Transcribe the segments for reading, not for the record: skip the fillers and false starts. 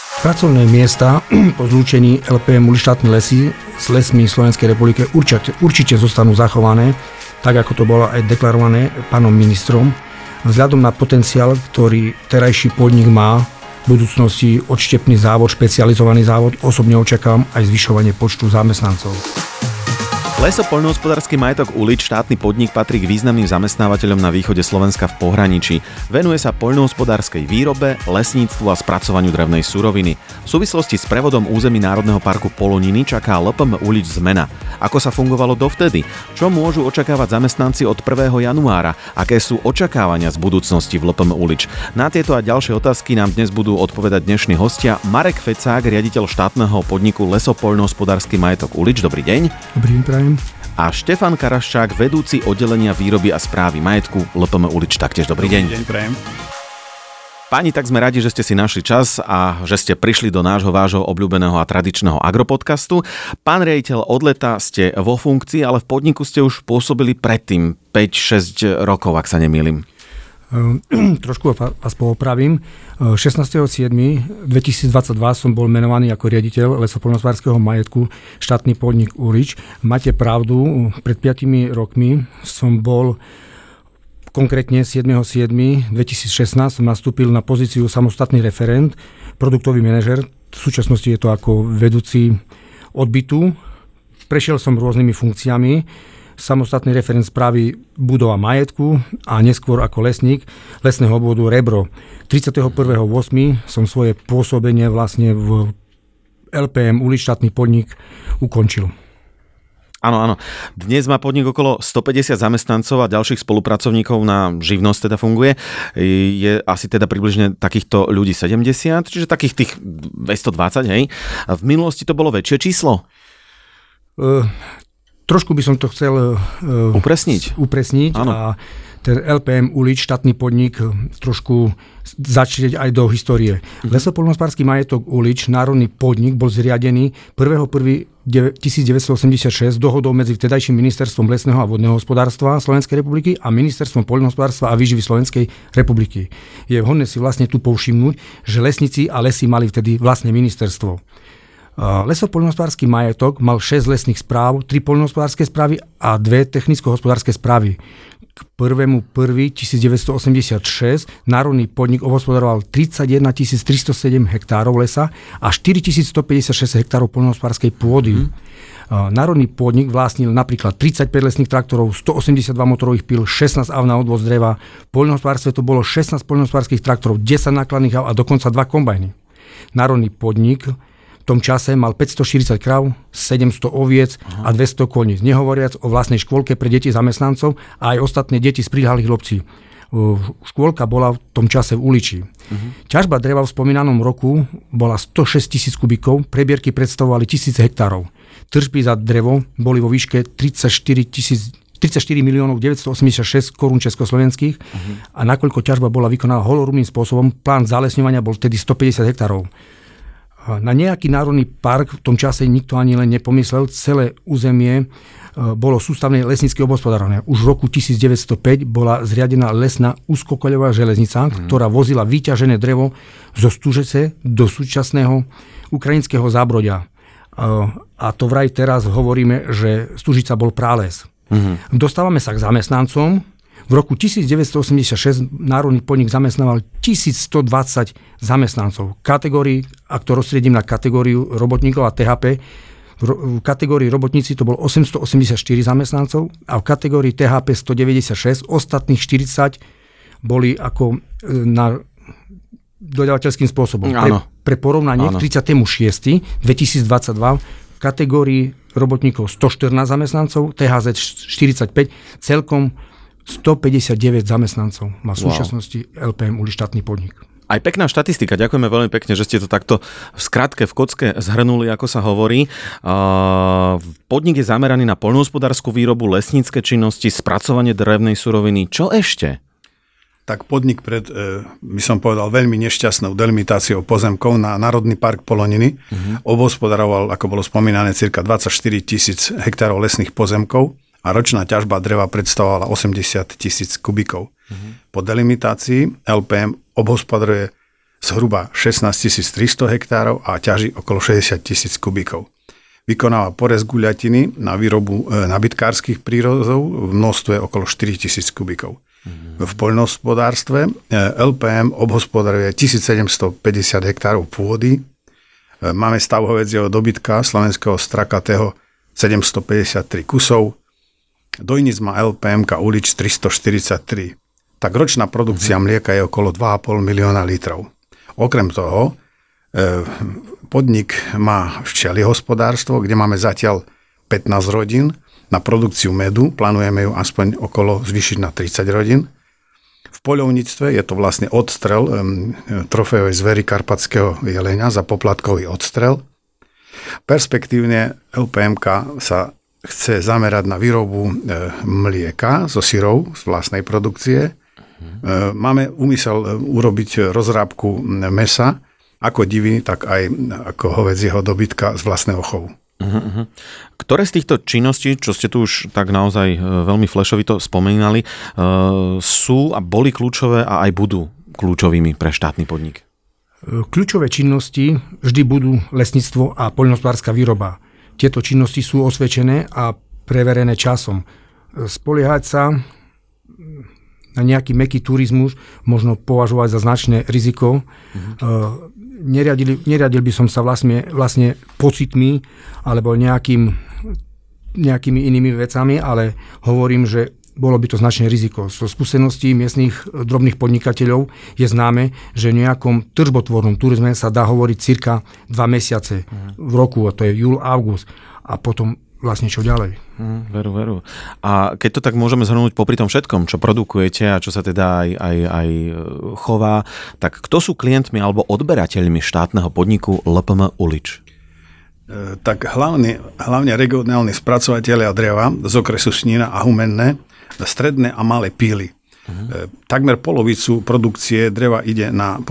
Pracovné miesta po zlúčení LPM Štátne lesy s lesmi Slovenskej republiky určite zostanú zachované, tak ako to bolo aj deklarované pánom ministrom. Vzhľadom na potenciál, ktorý terajší podnik má, v budúcnosti odštepný závod, špecializovaný závod, osobne očakávam aj zvyšovanie počtu zamestnancov. Lesopoľnohospodársky majetok Ulič, štátny podnik, patrí k významným zamestnávateľom na východe Slovenska v pohraničí. Venuje sa poľnohospodárskej výrobe, lesníctvu a spracovaniu drevnej suroviny. V súvislosti s prevodom území Národného parku Poloniny čaká LPM Ulič zmena. Ako sa fungovalo dovtedy? Čo môžu očakávať zamestnanci od 1. januára? Aké sú očakávania z budúcnosti v LPM Ulič? Na tieto a ďalšie otázky nám dnes budú odpovedať dnešní hostia. Marek Fecák, riaditeľ štátneho podniku Lesopoľnohospodársky majetok Ulič. Dobrý deň. Dobrý deň, prajem. A Štefan Karaščák, vedúci oddelenia výroby a správy majetku LPM Ulič. Taktiež dobrý deň. Dobrý deň, prajem. Páni, tak sme radi, že ste si našli čas a že ste prišli do vášho obľúbeného a tradičného agropodcastu. Pán riaditeľ, od leta ste vo funkcii, ale v podniku ste už pôsobili predtým 5-6 rokov, ak sa nemýlim. Trošku vás poopravím. 16.7.2022 som bol menovaný ako riaditeľ lesopoľnohospodárskeho majetku štátny podnik Ulič. Máte pravdu, pred 5 rokmi som bol konkrétne 7.7.2016 som nastúpil na pozíciu samostatný referent, produktový manažer. V súčasnosti je to ako vedúci odbytu. Prešiel som rôznymi funkciami. Samostatný referent správy budov a majetku a neskôr ako lesník lesného obvodu Rebro. 31.8. som svoje pôsobenie vlastne v LPM Ulič štátny podnik ukončil. Áno. Dnes má podnik okolo 150 zamestnancov a ďalších spolupracovníkov na živnosť teda funguje. Je asi teda približne takýchto ľudí 70, čiže takých tých 220, hej. A v minulosti to bolo väčšie číslo? Trošku by som to chcel upresniť. A ten LPM Ulič, štátny podnik, trošku začať aj do histórie. Lesopoľnohospodársky majetok Ulič, národný podnik, bol zriadený 1.1.1986 dohodou medzi vtedajším ministerstvom lesného a vodného hospodárstva Slovenskej republiky a ministerstvom poľnohospodárstva a výživy Slovenskej republiky. Je vhodné si vlastne tu povšimnúť, že lesníci a lesy mali vtedy vlastne ministerstvo. Lesopoľnohospodársky majetok mal 6 lesných správ, 3 poľnohospodárske správy a 2 technicko-hospodárske správy. K 1.1.1986 národný podnik obhospodaroval 31 307 hektárov lesa a 4156 hektárov poľnohospodárskej pôdy. Národný podnik vlastnil napríklad 35 lesných traktorov, 182 motorových píl, 16 aut na odvoz dreva. V poľnohospodárstve to bolo 16 poľnohospodárskych traktorov, 10 nákladných aut a dokonca 2 kombajny. Národný podnik v tom čase mal 540 kráv, 700 oviec a 200 koní. Nehovoriac o vlastnej škôlke pre deti zamestnancov a aj ostatné deti z prilhalých obcí. Škôlka bola v tom čase v Uliči. Ťažba dreva v spomínanom roku bola 106 000 kubíkov, prebierky predstavovali 1000 hektárov. Tržby za drevo boli vo výške 34 986 korún československých a nakoľko ťažba bola vykonaná holorúbnym spôsobom, plán zalesňovania bol vtedy 150 hektárov. Na nejaký národný park v tom čase nikto ani len nepomyslel. Celé územie bolo sústavne lesnícky obhospodárované. Už v roku 1905 bola zriadená lesná úzkokoľová železnica, ktorá vozila vyťažené drevo zo Stužece do súčasného ukrajinského Zábrodia. A to vraj teraz hovoríme, že Stužica bol prales. Dostávame sa k zamestnancom. V roku 1986 národný podnik zamestnával 1120 zamestnancov. Kategórii, ak to rozstriedím na kategóriu robotníkov a THP, v kategórii robotníci to bolo 884 zamestnancov a v kategórii THP 196, ostatných 40 boli ako na dodávateľským spôsobom. Pre porovnanie k 36. 2022 v kategórii robotníkov 114 zamestnancov, THZ 45, celkom 159 zamestnancov má v súčasnosti LPM Ulič štátny podnik. Aj pekná štatistika, ďakujeme veľmi pekne, že ste to takto v skratke, v kocke zhrnuli, ako sa hovorí. Podnik je zameraný na poľnohospodárskú výrobu, lesnícke činnosti, spracovanie drevnej suroviny. Čo ešte? Tak podnik pred, by som povedal, veľmi nešťastnou delimitáciou pozemkov na Národný park Poloniny obhospodaroval, ako bolo spomínané, cirka 24 000 hektárov lesných pozemkov a ročná ťažba dreva predstavovala 80 000 kubíkov. Po delimitácii LPM obhospodaruje zhruba 16 300 hektárov a ťaží okolo 60 000 kubíkov. Vykonáva porez guľatiny na výrobu nabytkárskych prírozov v množstve okolo 4 000 kubíkov. V poľnohospodárstve LPM obhospodaruje 1750 hektárov pôdy. Máme stav hovädzieho dobytka slovenského strakatého 753 kusov. Dojníc má LPMK Ulič 343. Tak ročná produkcia mlieka je okolo 2,5 milióna litrov. Okrem toho, podnik má včeliehospodárstvo, kde máme zatiaľ 15 rodín. Na produkciu medu plánujeme ju aspoň okolo zvýšiť na 30 rodín. V poľovníctve je to vlastne odstrel trofejovej zvery karpatského jelenia za poplatkový odstrel. Perspektívne LPMK sa chce zamerať na výrobu mlieka zo syrov z vlastnej produkcie. Máme úmysel urobiť rozrábku mäsa, ako diviny, tak aj ako hovädzieho dobytka z vlastného chovu. Ktoré z týchto činností, čo ste tu už tak naozaj veľmi flešovito spomínali, sú a boli kľúčové a aj budú kľúčovými pre štátny podnik? Kľúčové činnosti vždy budú lesníctvo a poľnohospodárska výroba. Tieto činnosti sú osvedčené a preverené časom. Spoliehať sa na nejaký mäkký turizmus možno považovať za značné riziko. Neriadil by som sa vlastne pocitmi alebo nejakými inými vecami, ale hovorím, že bolo by to značné riziko. So skúseností miestnych drobných podnikateľov je známe, že v nejakom tržbotvornom turizme sa dá hovoriť cirka 2 mesiace v roku, a to je júl, august, a potom vlastne čo ďalej. Veru. A keď to tak môžeme zhrnúť popri tom všetkom, čo produkujete a čo sa teda aj chová, tak kto sú klientmi alebo odberateľmi štátneho podniku LPM Ulič? Tak hlavne regionálni spracovateľia dreva z okresu Snína a Humenné, stredné a malé píly. Takmer polovica produkcie dreva ide na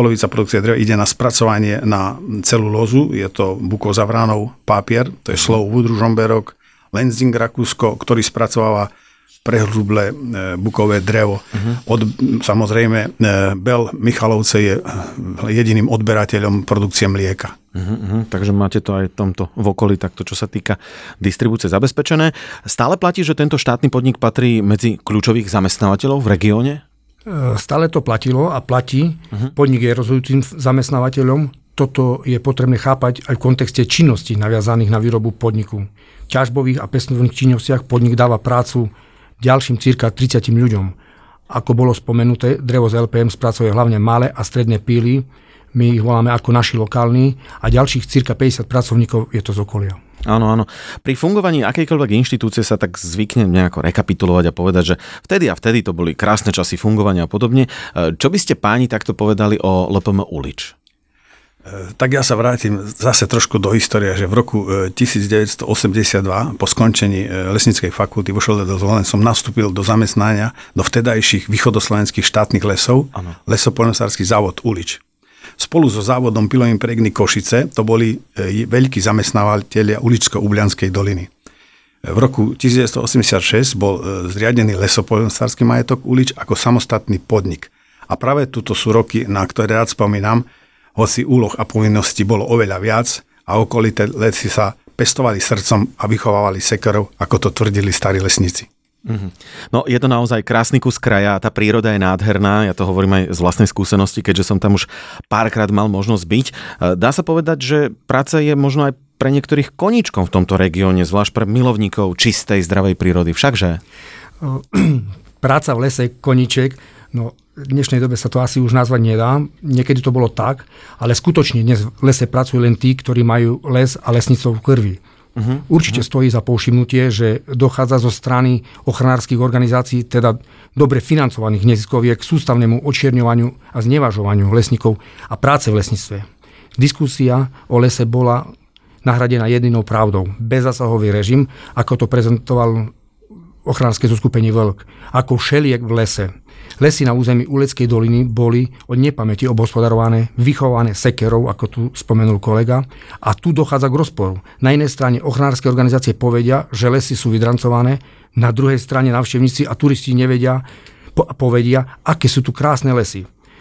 spracovanie na celulózu, je to Bukozavránov papier, to je Slow-Wood Ružomberok, Lenzing Rakúsko, ktorý spracováva prehrublé bukové drevo. Samozrejme, Bel Michalovce je jediným odberateľom produkcie mlieka. Takže máte to aj tomto v okolí, takto čo sa týka distribúcie zabezpečené. Stále platí, že tento štátny podnik patrí medzi kľúčových zamestnávateľov v regióne? Stále to platilo a platí. Podnik je rozhodujúcim zamestnávateľom. Toto je potrebné chápať aj v kontexte činností naviazaných na výrobu podniku. V ťažbových a pestovných činnostiach podnik dáva prácu ďalším cirka 30 ľuďom. Ako bolo spomenuté, drevo z LPM spracuje hlavne malé a stredné píly. My ich voláme ako naši lokálni a ďalších cirka 50 pracovníkov je to z okolia. Áno. Pri fungovaní akejkoľvek inštitúcie sa tak zvykne nejako rekapitulovať a povedať, že vtedy a vtedy to boli krásne časy fungovania a podobne. Čo by ste páni takto povedali o LPM Ulič? Tak ja sa vrátim zase trošku do histórie, že v roku 1982 po skončení lesníckej fakulty vo Šole do Zvolen som nastúpil do zamestnania do vtedajších východoslovenských štátnych lesov, lesopoľnohospodársky závod Ulič. Spolu so závodom Pilovým Pregny Košice to boli veľkí zamestnávateľia Uličsko-Ublianskej doliny. V roku 1986 bol zriadený lesopoľnohospodársky majetok Ulič ako samostatný podnik. A práve tuto sú roky, na ktoré rád spomínam, hoci úloh a povinností bolo oveľa viac a okolité lesy sa pestovali srdcom a vychovávali sekerov, ako to tvrdili starí lesníci. No, je to naozaj krásny kus kraja, tá príroda je nádherná, ja to hovorím aj z vlastnej skúsenosti, keďže som tam už párkrát mal možnosť byť. Dá sa povedať, že práca je možno aj pre niektorých koníčkom v tomto regióne, zvlášť pre milovníkov čistej, zdravej prírody, všakže? Práca v lese, koníček, no v dnešnej dobe sa to asi už nazvať nedá. Niekedy to bolo tak, ale skutočne dnes v lese pracujú len tí, ktorí majú les a lesníctvo v krvi. Určite stojí za povšimnutie, že dochádza zo strany ochranárskych organizácií, teda dobre financovaných neziskoviek, k sústavnému očierňovaniu a znevažovaniu lesníkov a práce v lesníctve. Diskusia o lese bola nahradená jedinou pravdou. Bezzásahový režim, ako to prezentoval ochranárske zoskupenie Vlk, ako všeliek v lese. Lesy na území Uleckej doliny boli od nepamäti obhospodarované, vychované sekerov, ako tu spomenul kolega, a tu dochádza k rozporu. Na jednej strane ochranárske organizácie povedia, že lesy sú vydrancované, na druhej strane návštevníci a turisti povedia, aké sú tu krásne lesy.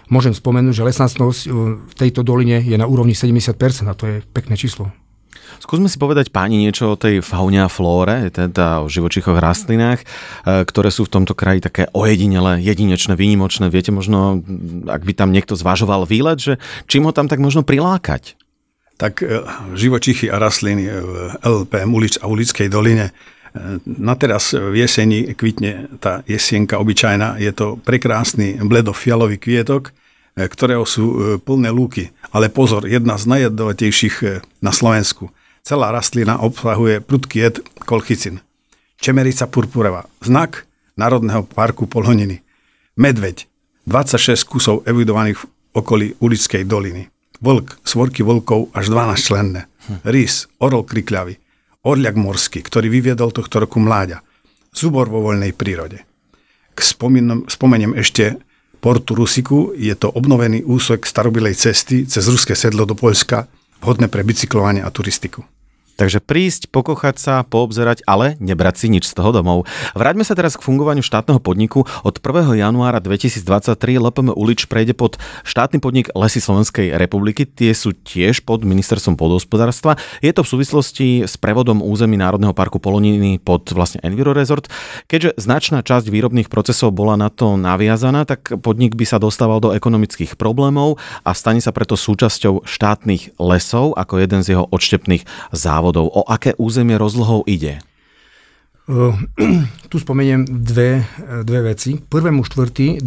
Môžem spomenúť, že lesnatnosť v tejto doline je na úrovni 70%, a to je pekné číslo. Skúsme si povedať páni niečo o tej faune a flóre, teda o živočíchoch rastlinách, ktoré sú v tomto kraji také ojedinelé, jedinečné, výnimočné. Viete možno, ak by tam niekto zvažoval výlet, že čím ho tam tak možno prilákať? Tak živočichy a rastliny v LPM Ulič a Ulickej doline. Na teraz v jeseni kvitne tá jesienka obyčajná. Je to prekrásny bledofialový kvietok, ktorého sú plné lúky. Ale pozor, jedna z najjedovatejších na Slovensku. Celá rastlina obsahuje prudký jed kolchicin. Čemerica purpurová, znak Národného parku Polhoniny. Medveď, 26 kusov evidovaných v okolí Ulickej doliny. Vlk, svorky vlkov až 12 členné. Rys, orol krikľavý, orľak morský, ktorý vyviedol tohto roku mláďa. Zubor vo voľnej prírode. Spomeniem ešte Portu Rusiku, je to obnovený úsek starobilej cesty cez ruské sedlo do Poľska, vhodné pre bicyklovanie a turistiku. Takže prísť, pokochať sa, poobzerať, ale nebrať si nič z toho domov. Vráťme sa teraz k fungovaniu štátneho podniku. Od 1. januára 2023 LPM Ulič prejde pod štátny podnik Lesy Slovenskej republiky. Tie sú tiež pod ministerstvom pôdohospodárstva. Je to v súvislosti s prevodom území Národného parku Poloniny pod vlastne Envirorezort. Keďže značná časť výrobných procesov bola na to naviazaná, tak podnik by sa dostával do ekonomických problémov a stane sa preto súčasťou štátnych lesov ako jeden z jeho odštepných závodov. O aké územie rozlohou ide? Tu spomeniem dve veci. 1.4.2022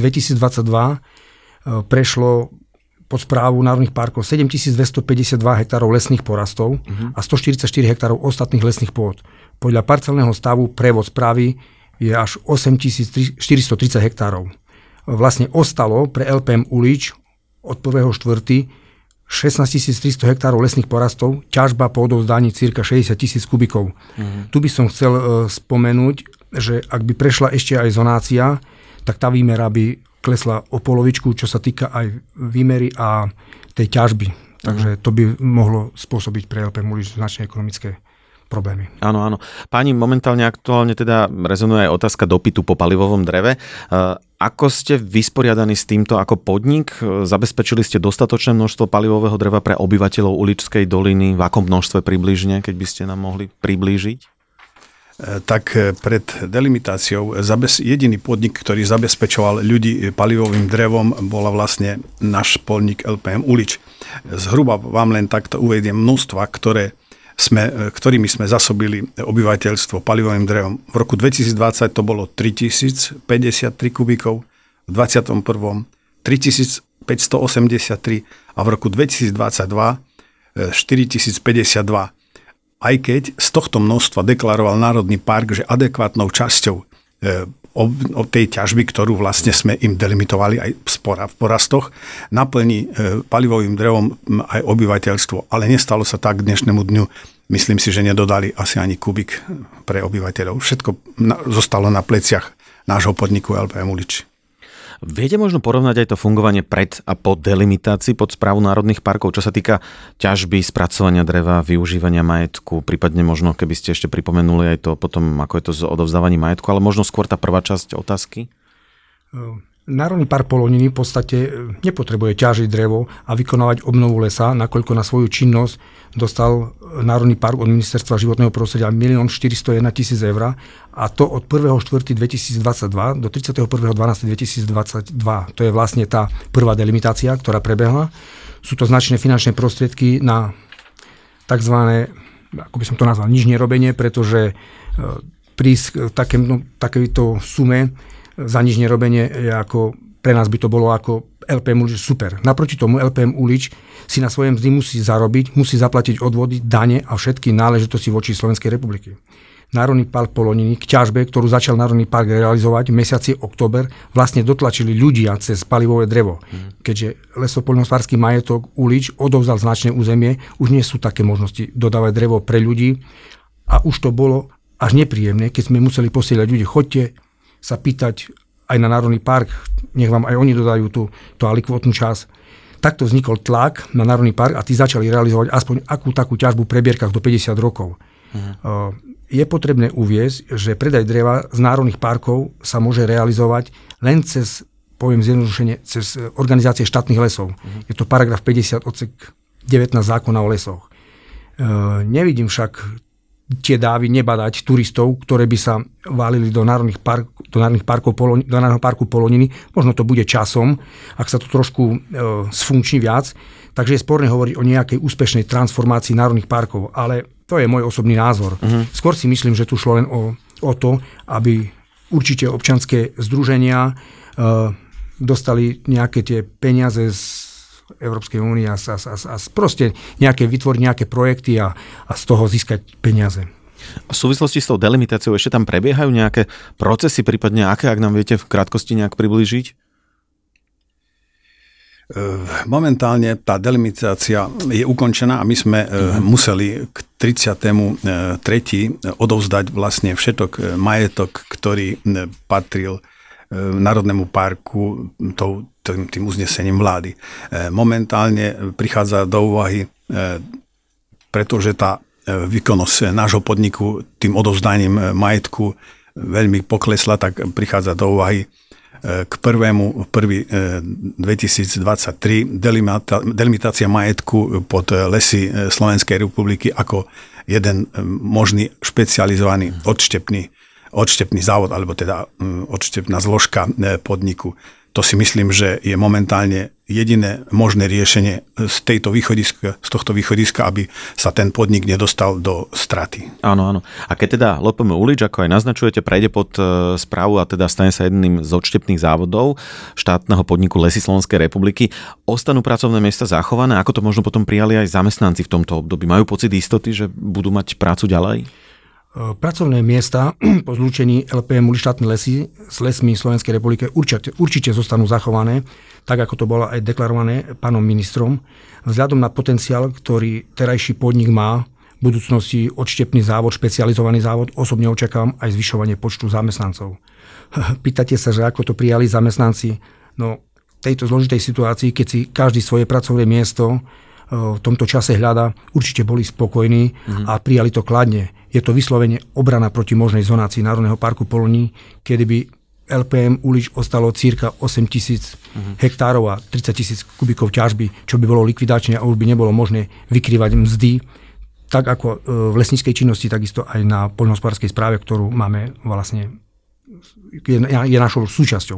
prešlo pod správu národných parkov 7252 hektárov lesných porastov a 144 hektárov ostatných lesných pôd. Podľa parcelného stavu prevod správy je až 8430 hektárov. Vlastne ostalo pre LPM Ulič od 1.4. 16 300 hektárov lesných porastov, ťažba poodovzdaní cirka 60 000 kubikov. Tu by som chcel spomenúť, že ak by prešla ešte aj zonácia, tak tá výmera by klesla o polovičku, čo sa týka aj výmery a tej ťažby. Takže to by mohlo spôsobiť pre LPM Ulič značné ekonomické problémy. Áno, áno. Páni, momentálne aktuálne teda rezonuje aj otázka dopytu po palivovom dreve. Ako ste vysporiadaní s týmto ako podnik? Zabezpečili ste dostatočné množstvo palivového dreva pre obyvateľov Uličskej doliny? V akom množstve približne, keď by ste nám mohli priblížiť? Tak pred delimitáciou jediný podnik, ktorý zabezpečoval ľudí palivovým drevom, bola vlastne náš podnik LPM Ulič. Zhruba vám len takto uvediem množstva, ktorými sme zasobili obyvateľstvo palivovým drevom. V roku 2020 to bolo 3053 kubíkov, v 2021 3583 a v roku 2022 4052. Aj keď z tohto množstva deklaroval Národný park, že adekvátnou časťou tej ťažby, ktorú vlastne sme im delimitovali aj v porastoch, naplní palivovým drevom aj obyvateľstvo. Ale nestalo sa tak k dnešnému dňu. Myslím si, že nedodali asi ani kubik pre obyvateľov. Všetko zostalo na pleciach nášho podniku LPM Ulič. Viete možno porovnať aj to fungovanie pred a po delimitácii pod správu národných parkov, čo sa týka ťažby, spracovania dreva, využívania majetku, prípadne možno, keby ste ešte pripomenuli aj to potom, ako je to s odovzdávaním majetku, ale možno skôr tá prvá časť otázky? Národný park Poloniny v podstate nepotrebuje ťažiť drevo a vykonávať obnovu lesa, nakoľko na svoju činnosť dostal Národný park od Ministerstva životného prostredia 1 401 000 eur a to od 1.4.2022 do 31.12.2022. To je vlastne tá prvá delimitácia, ktorá prebehla. Sú to značné finančné prostriedky na takzvané, ako by som to nazval, nič nerobenie, pretože prísť k takéto sume za nič nerobenie je ako, pre nás by to bolo ako LPM Ulič super. Naproti tomu LPM Ulič si na svojej mzdy musí zarobiť, musí zaplatiť odvody, dane a všetky náležitosti voči Slovenskej republiky. Národný park Poloniny k ťažbe, ktorú začal Národný park realizovať v mesiaci október, vlastne dotlačili ľudia cez palivové drevo. Keďže lesopoľnohospodársky majetok Ulič odovzdal značné územie, už nie sú také možnosti dodávať drevo pre ľudí a už to bolo až nepríjemné, keď sme museli posielať ľudí, choďte sa pýtať aj na Národný park, nech vám aj oni dodajú tú alikvotnú časť. Takto vznikol tlak na Národný park a tí začali realizovať aspoň akú takú ťažbu v prebierkach do 50 rokov. Je potrebné uviesť, že predaj dreva z národných parkov sa môže realizovať len cez poviem zjednodušene, cez organizácie štátnych lesov. Je to paragraf 50 odsek 19 zákona o lesoch. Nevidím však tie dávy nebadať turistov, ktoré by sa válili do Národného parku Poloniny. Možno to bude časom, ak sa to trošku sfunkční viac. Takže je sporné hovoriť o nejakej úspešnej transformácii národných parkov, ale to je môj osobný názor. Skôr si myslím, že tu šlo len o to, aby určite občianske združenia dostali nejaké tie peniaze z Európskej únie a proste vytvoriť nejaké projekty a z toho získať peniaze. V súvislosti s tou delimitáciou ešte tam prebiehajú nejaké procesy, prípadne aké, ak nám viete v krátkosti nejak priblížiť? Momentálne tá delimitácia je ukončená a my sme museli k 33. odovzdať vlastne všetok majetok, ktorý patril Národnému parku tým uznesením vlády. Momentálne prichádza do úvahy, pretože tá výkonnosť nášho podniku tým odovzdaním majetku veľmi poklesla, tak prichádza do úvahy k 1.1.2023 delimitácia majetku pod lesy Slovenskej republiky ako jeden možný špecializovaný odštepný závod, alebo teda odštepná zložka podniku. To si myslím, že je momentálne jediné možné riešenie z tohto východiska, aby sa ten podnik nedostal do straty. Áno. A keď teda LPM Ulič, ako aj naznačujete, prejde pod správu a teda stane sa jedným z odštepných závodov štátneho podniku Lesy Slovenskej republiky, ostanú pracovné miesta zachované? Ako to možno potom prijali aj zamestnanci v tomto období? Majú pocit istoty, že budú mať prácu ďalej? Pracovné miesta po zlúčení LPM Ulič štátne lesy s lesmi Slovenskej republiky určite zostanú zachované, tak ako to bolo aj deklarované pánom ministrom. Vzhľadom na potenciál, ktorý terajší podnik má, v budúcnosti odštepný závod, špecializovaný závod, osobne očakávam aj zvyšovanie počtu zamestnancov. Pýtate sa, že ako to prijali zamestnanci? No, v tejto zložitej situácii, keď si každý svoje pracovné miesto v tomto čase hľada, určite boli spokojní a prijali to kladne. Je to vyslovene obrana proti možnej zonácii Národného parku Poloniny, kedy by LPM Ulič ostalo cirka 8,000 hektárov a 30,000 kubíkov ťažby, čo by bolo likvidačné a už by nebolo možné vykrývať mzdy, tak ako v lesníckej činnosti, takisto aj na poľnohospodárskej správe, ktorú máme vlastne, je našou súčasťou.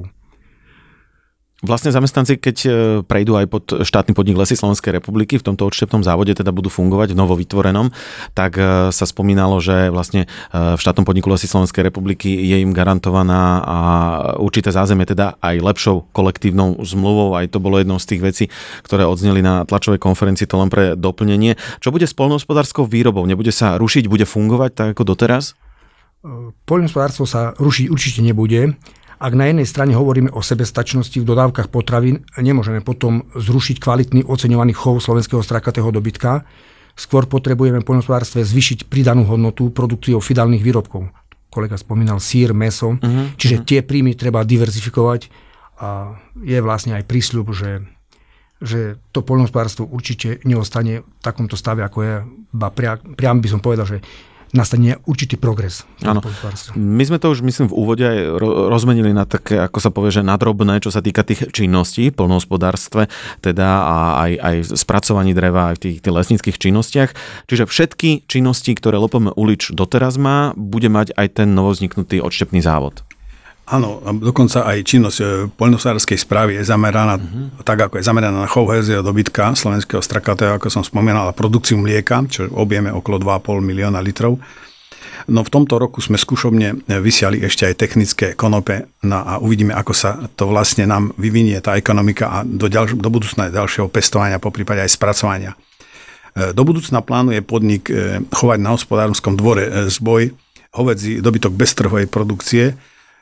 Vlastne zamestnanci, keď prejdú aj pod štátny podnik Lesy Slovenskej republiky, v tomto odštepnom závode teda budú fungovať v novovytvorenom, tak sa spomínalo, že vlastne v štátnom podniku Lesy Slovenskej republiky je im garantovaná a určité zázemie teda aj lepšou kolektívnou zmluvou. Aj to bolo jednou z tých vecí, ktoré odzneli na tlačovej konferencii, to len pre doplnenie. Čo bude s poľnohospodárskou výrobou? Nebude sa rušiť, bude fungovať tak ako doteraz? Poľnohospodárstvo sa rušiť určite nebude. Ak na jednej strane hovoríme o sebestačnosti v dodávkach potravín, nemôžeme potom zrušiť kvalitný oceňovaný chov slovenského strakatého dobytka. Skôr potrebujeme v poľnohospodárstve zvýšiť pridanú hodnotu produkciou finálnych výrobkov. Kolega spomínal sír, mäso, čiže tie príjmy treba diverzifikovať a je vlastne aj prísľub, že to poľnohospodárstvo určite neostane v takomto stave, ako je, priam by som povedal, že nastane určitý progres. Áno. My sme to už, myslím, v úvode aj rozmenili na také, ako sa povie, že nadrobné, čo sa týka tých činností v poľnohospodárstve, teda a aj spracovaní dreva, aj v tých lesníckych činnostiach. Čiže všetky činnosti, ktoré LPM Ulič doteraz má, bude mať aj ten novovzniknutý odštepný závod. Áno, dokonca aj činnosť poľnohospodárskej správy je zameraná tak, ako je zameraná na chov hovädzieho dobytka slovenského strakatého, ako som spomínal, a produkciu mlieka, čo objeme okolo 2,5 milióna litrov. No v tomto roku sme skúšobne vysiali ešte aj technické konope a uvidíme, ako sa to vlastne nám vyvinie tá ekonomika a do budúcna ďalšieho pestovania, poprípade aj spracovania. Do budúcna plánuje podnik chovať na hospodárskom dvore zboj hovädzí dobytok bez trhovej produkcie.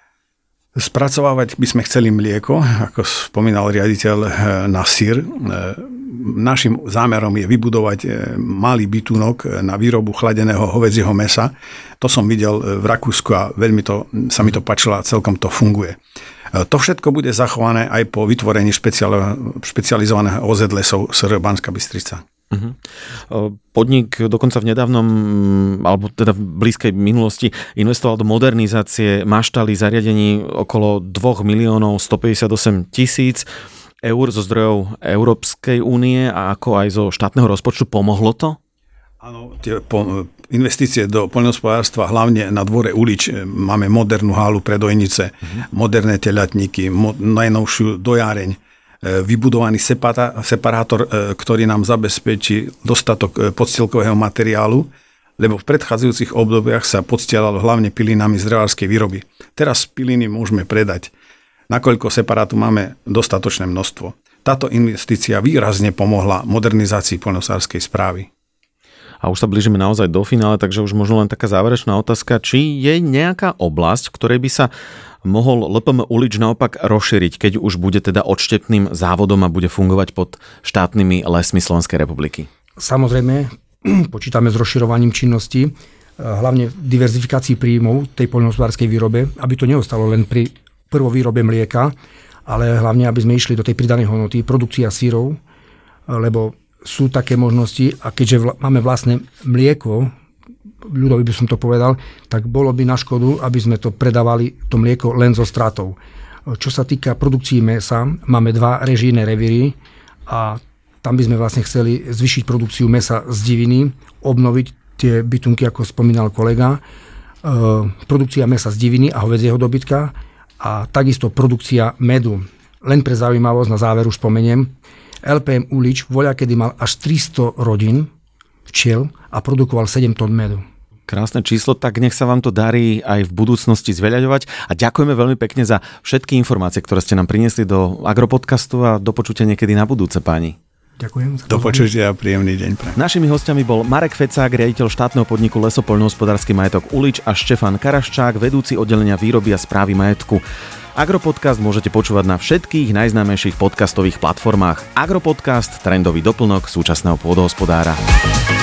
Spracovávať by sme chceli mlieko, ako spomínal riaditeľ, na syr. Našim zámerom je vybudovať malý bytunok na výrobu chladeného hovädzieho mäsa. To som videl v Rakúsku a veľmi sa mi to páčilo a celkom to funguje. To všetko bude zachované aj po vytvorení špecializovaného OZ lesov SR Banská Bystrica. Podnik dokonca v nedávnom, alebo teda v blízkej minulosti investoval do modernizácie maštaly zariadení okolo 2 158 000 eur zo zdrojov Európskej únie a ako aj zo štátneho rozpočtu. Pomohlo to? Áno, tie investície do poľnohospodárstva, hlavne na dvore Ulič, máme modernú hálu pre dojnice, moderné teľatníky, najnovšiu dojáreň, vybudovaný separátor, ktorý nám zabezpečí dostatok podstielkového materiálu, lebo v predchádzajúcich obdobiach sa podstielalo hlavne pilinami z drevárskej výroby. Teraz piliny môžeme predať, nakoľko separátu máme dostatočné množstvo. Táto investícia výrazne pomohla modernizácii poľnohospodárskej správy. A už sa blížime naozaj do finále, takže už možno len taká záverečná otázka. Či je nejaká oblasť, v ktorej by sa mohol LPM Ulič naopak rozšíriť, keď už bude teda odštepným závodom a bude fungovať pod štátnymi lesmi Slovenskej republiky? Samozrejme, počítame s rozširovaním činnosti, hlavne diverzifikácii príjmov tej poľnohospodárskej výrobe, aby to neostalo len pri prvovýrobe mlieka, ale hlavne, aby sme išli do tej pridanej hodnoty, produkcia syrov, lebo sú také možnosti a keďže máme vlastné mlieko, ľudovi by som to povedal, tak bolo by na škodu, aby sme to predávali, to mlieko, len so stratou. Čo sa týka produkcií mäsa, máme 2 režijné revíry a tam by sme vlastne chceli zvýšiť produkciu mäsa z diviny, obnoviť tie bytunky, ako spomínal kolega, produkcia mäsa z diviny a hovädzieho dobytka a takisto produkcia medu. Len pre zaujímavosť, na záver už spomeniem, LPM Ulič voľakedy mal až 300 rodín včiel a produkoval 7 tón medu. Krásne číslo, tak nech sa vám to darí aj v budúcnosti zveľaďovať a ďakujeme veľmi pekne za všetky informácie, ktoré ste nám priniesli do Agropodcastu a do počutia niekedy na budúce, páni. Ďakujem. Do počutia a príjemný deň pre. Našimi hostiami bol Marek Fecák, riaditeľ štátneho podniku Lesopoľnohospodársky majetok Ulič a Štefan Karaščák, vedúci oddelenia výroby a správy majetku. Agropodcast môžete počúvať na všetkých najznámejších podcastových platformách. Agropodcast, trendový doplnok súčasného pôdohospodára.